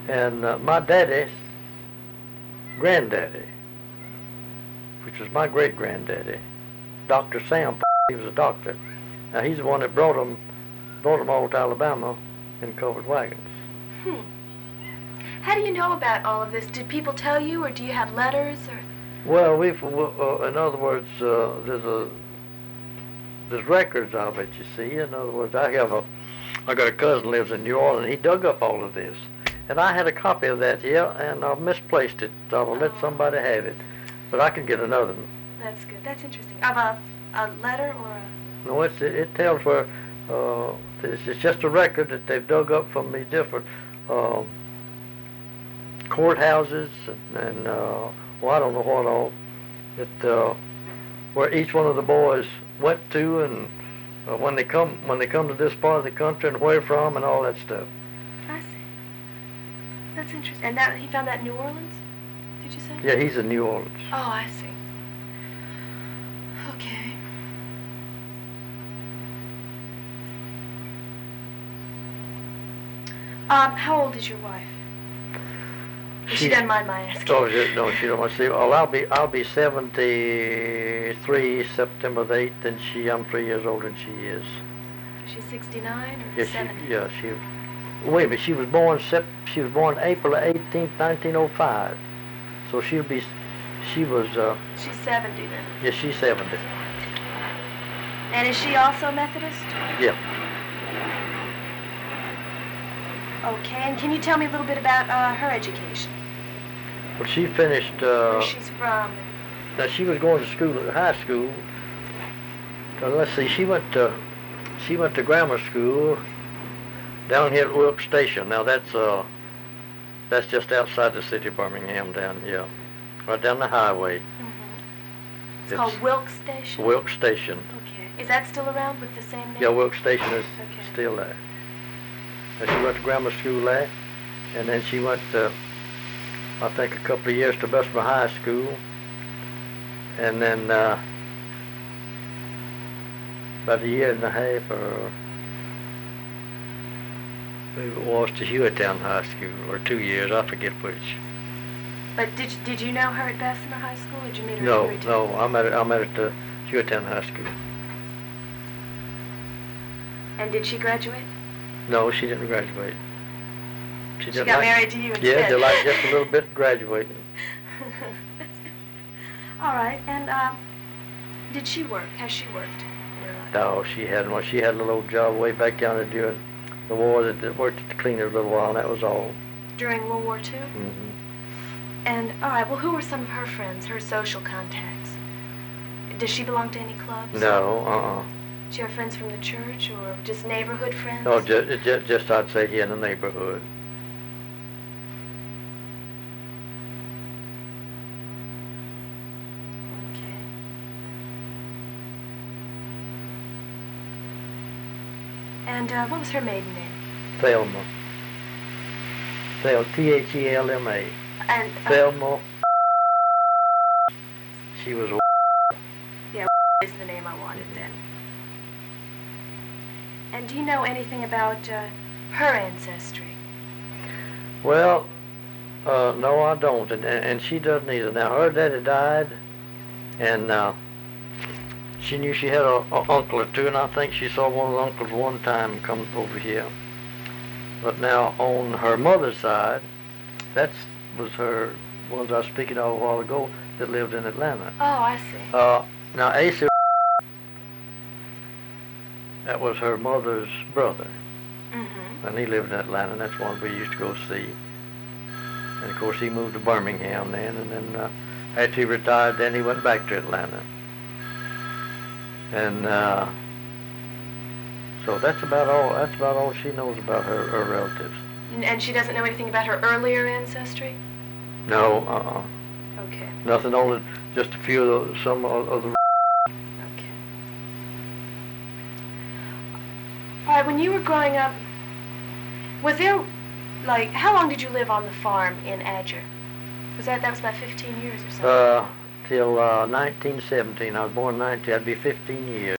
And my daddy, granddaddy, which was my great-granddaddy, Dr. Sam, he was a doctor. Now he's the one that brought them all to Alabama in covered wagons. Hmm. How do you know about all of this? Did people tell you, or do you have letters, or? Well, in other words, there's records of it. You see, in other words, I got a cousin lives in New Orleans. He dug up all of this, and I had a copy of that, yeah, and I misplaced it. I will let somebody have it, but I can get another one. That's good. That's interesting. Of a letter or a? No, it tells where. It's just a record that they've dug up from the different courthouses and well, I don't know what all. Where each one of the boys went to, and when they come to this part of the country and where from and all that stuff. I see. That's interesting. And that he found that in New Orleans? Did you say? Yeah, he's in New Orleans. Oh, I see. Okay. How old is your wife? She doesn't mind my asking. Oh, no, she don't want to see. Well, I'll be 73 September the 8th, and I'm 3 years older than she is. She's 69 or yeah, 70? Wait a minute, she was born April 18th, 1905. So she was. She's 70 then. Yeah, she's 70. And is she also Methodist? Yeah. Okay, and can you tell me a little bit about her education? Well, she finished. Where she's from? Now she was going to school at high school. Let's see, she went to grammar school down here at Wilkes Station. Now that's just outside the city of Birmingham, right down the highway. Mm-hmm. It's called Wilkes Station. Wilkes Station. Okay, is that still around with the same name? Yeah, Wilkes Station is still there. And she went to grammar school there, and then she went to, I think, a couple of years to Bessemer High School, and then about a year and a half, or maybe it was, to Hewittown High School, or 2 years, I forget which. But did you know her at Bessemer High School, or did you meet her No, at Hewittown? no, I met her at Hewittown High School. And did she graduate? No, she didn't graduate. She got married to you instead. Yeah, they like just a little bit graduating. All right, and did she work? Has she worked in her life? No, she hadn't. Well, she had a little old job way back down there during the war that worked at the cleaner a little while, and that was all. During World War II? Mm-hmm. And, all right, well, who were some of her friends, her social contacts? Does she belong to any clubs? No, Did she have friends from the church, or just neighborhood friends? No, just I'd say here in the neighborhood. Okay. And what was her maiden name? Thelma. Thelma. And Thelma. She was. Yeah, is the name I wanted then. And do you know anything about her ancestry? Well, no, I don't, and she doesn't either. Now, her daddy died, and she knew she had an uncle or two, and I think she saw one of the uncles one time come over here. But now, on her mother's side, that was her ones I was speaking of a while ago that lived in Atlanta. Oh, I see. Now, Asa, that was her mother's brother. Mm-hmm. And he lived in Atlanta, and that's one we used to go see. And of course, he moved to Birmingham then, and then after he retired, then he went back to Atlanta. And so that's about all she knows about her relatives. And she doesn't know anything about her earlier ancestry? No, Okay. nothing, only just a few of some of the. Okay. All right, when you were growing up, was there, like, how long did you live on the farm in Adger? That was about 15 years or something? Till 1917. I was born in 19. I'd be 15 years.